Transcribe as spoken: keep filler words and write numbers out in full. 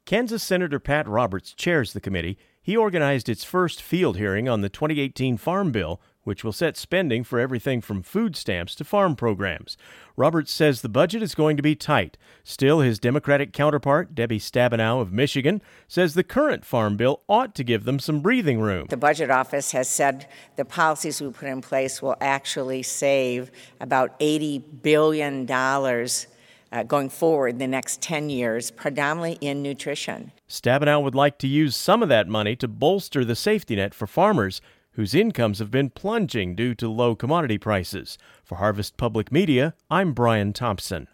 Kansas Senator Pat Roberts chairs the committee. He organized its first field hearing on the twenty eighteen Farm Bill, which will set spending for everything from food stamps to farm programs. Roberts says the budget is going to be tight. Still, his Democratic counterpart, Debbie Stabenow of Michigan, says the current Farm Bill ought to give them some breathing room. The Budget Office has said the policies we put in place will actually save about eighty billion dollars Uh, going forward the next ten years, predominantly in nutrition. Stabenow would like to use some of that money to bolster the safety net for farmers whose incomes have been plunging due to low commodity prices. For Harvest Public Media, I'm Brian Thompson.